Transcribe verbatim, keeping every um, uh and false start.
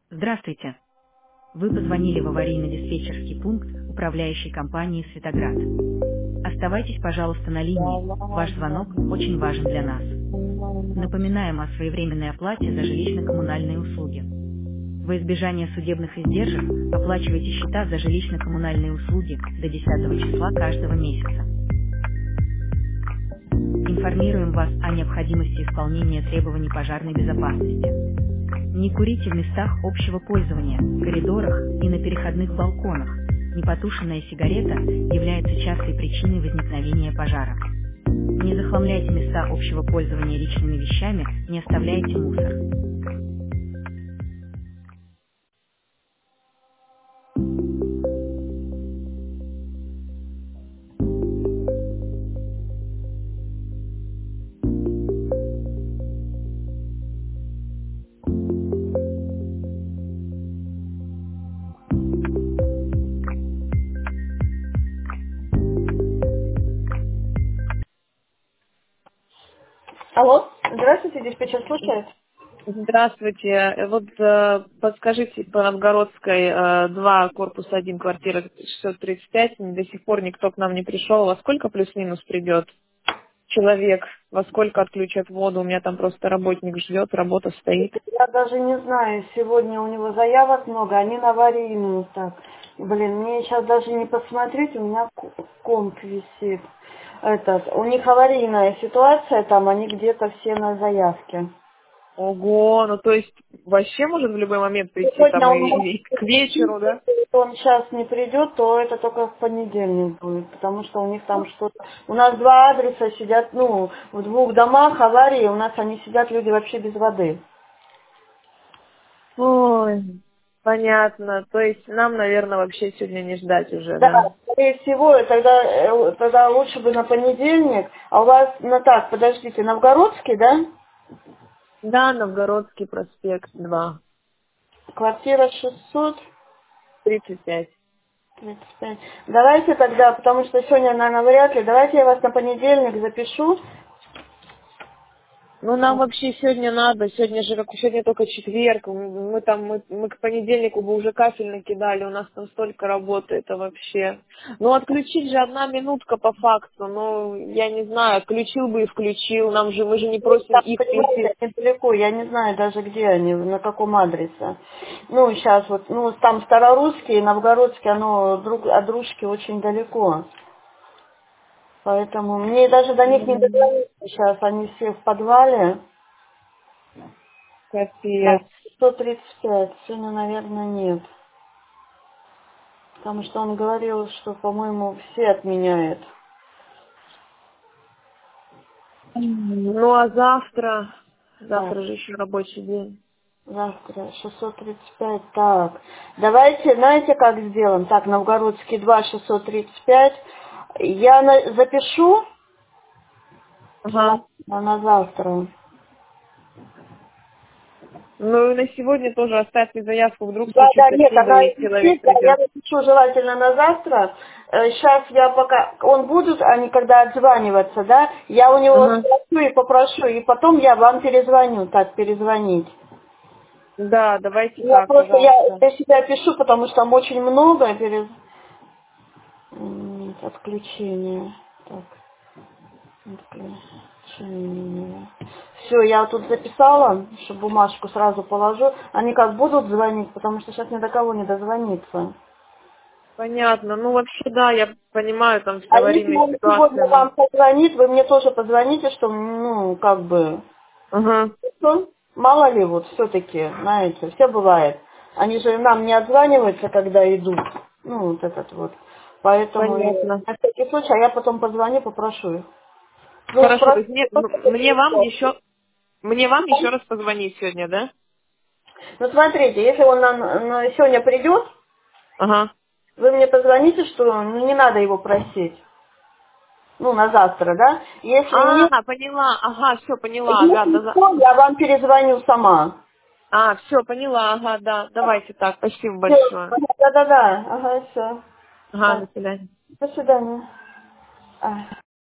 Здравствуйте. Вы позвонили в аварийно-диспетчерский пункт управляющей компании «Светоград». Оставайтесь, пожалуйста, на линии. Ваш звонок очень важен для нас. Напоминаем о своевременной оплате за жилищно-коммунальные услуги. Во избежание судебных издержек оплачивайте счета за жилищно-коммунальные услуги до десятого числа каждого месяца. Информируем вас о необходимости исполнения требований пожарной безопасности. Не курите в местах общего пользования, коридорах и на переходных балконах. Непотушенная сигарета является частой причиной возникновения пожара. Не захламляйте места общего пользования личными вещами, не оставляйте мусор. Алло, здравствуйте, диспетчер слушает. Здравствуйте. Э, Вот э, подскажите, по Новгородской э, два, корпус один, квартира шестьсот тридцать пять, до сих пор никто к нам не пришел. Во сколько плюс-минус придет человек? Во сколько отключат воду? У меня там просто работник ждет, работа стоит. Я даже не знаю, сегодня у него заявок много, они на аварийную так. Блин, мне сейчас даже не посмотреть, у меня к- комп висит. Этот, у них аварийная ситуация, там они где-то все на заявке. Ого, ну то есть вообще может в любой момент прийти Сегодня там он, и, может, и к вечеру, да? если он сейчас не придет, то это только в понедельник будет, потому что у них там что-то... У нас два адреса сидят, ну, в двух домах аварии, у нас они сидят, люди вообще без воды. Ой, понятно. То есть нам, наверное, вообще сегодня не ждать уже, да? Да, скорее всего, тогда, э, тогда лучше бы на понедельник. А у вас, ну так, подождите, Новгородский, да? Да, Новгородский проспект два, Квартира шестьсот тридцать пять. тридцать пять. Давайте тогда, потому что сегодня, наверное, вряд ли, давайте я вас на понедельник запишу. Ну, нам вообще сегодня надо, сегодня же, как сегодня только четверг, мы мы там, мы, мы к понедельнику бы уже кафель накидали, у нас там столько работы, это вообще. Ну, отключить же одна минутка по факту, ну, я не знаю, отключил бы и включил, нам же, мы же не просим Там, их понимаете, прийти. недалеко, я не знаю даже где они, на каком адресе. Ну, сейчас вот, ну, там Старорусский и Новгородский, оно друг от дружки очень далеко. Поэтому мне даже до них не М, дозвониться сейчас, они все в подвале. Так, Капец. сто тридцать пять, сегодня, наверное, нет. Потому что он говорил, что, по-моему, все отменяет. Ну, а завтра, Так, завтра же еще рабочий день. завтра шестьсот тридцать пять. Так, давайте, знаете, как сделаем? Так, Новгородский два, шестьсот тридцать пять. Я на- запишу Ага. на, на на завтра. Ну, и на сегодня тоже оставьте заявку, вдруг Да, да, случится нет, чудо она и человек висит, да, я придет. напишу желательно на завтра. Сейчас я пока, он будут, они когда отзваниваться, да, я у него Ага. спрошу и попрошу, и потом я вам перезвоню, так, перезвонить. Да, давайте Я так, просто, я пожалуйста. для себя пишу, потому что там очень много перез... М, Отключение. Так, отключение. Все, я тут записала, чтобы бумажку сразу положу. Они как будут звонить, потому что сейчас ни до кого не дозвониться. Понятно. Ну, вообще, да, я понимаю, там вся А если аварийная он ситуация, сегодня но... вам позвонит, вы мне тоже позвоните, что, ну, как бы, Ага, что, мало ли, вот, все-таки, знаете, все бывает. Они же нам не отзваниваются, когда идут, ну, вот этот вот. Поэтому, я, понятно. на всякий случай, а я потом позвоню, попрошу их. Ну, Хорошо, то спросите, есть мне, что м- мне вам это. еще... Мне вам еще раз позвонить сегодня, да? Ну, смотрите, если он нам ну, сегодня придет, Ага. вы мне позвоните, что ну, не надо его просить. Ну, на завтра, да? Если нет, А, поняла. Ага, все, поняла. Ага, если да, да. что, я вам перезвоню сама. А, все, поняла. Ага, да. Давайте так. Спасибо Все, большое. да-да-да, ага, все. Ага, Так, до свидания. до свидания. А.